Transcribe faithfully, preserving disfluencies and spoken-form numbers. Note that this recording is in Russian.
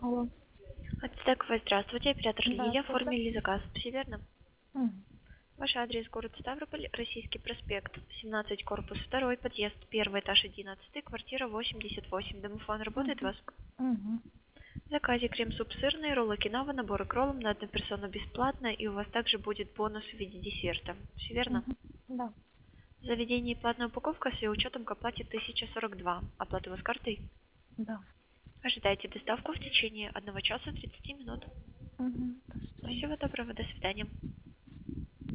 Алло. Ацтековая, здравствуйте, оператор Да, Лилия, слушаю. оформили заказ, все верно? Мгм. Ваш адрес город Ставрополь, Российский проспект, семнадцать, корпус два, подъезд, первый этаж, одиннадцатый, квартира восемьдесят восемь. Домофон работает у Мгм. вас? Мгм. В заказе крем-суп сырный, роллы кинава, наборы к роллам на одну персону бесплатно, и у вас также будет бонус в виде десерта. Все верно? Мгм. Да. В заведении платная упаковка с ее учетом к оплате тысяча сорок два. Оплата у вас картой? Да. Ожидайте доставку в течение одного часа тридцати минут. Мгм. До свидания. Всего доброго, до свидания.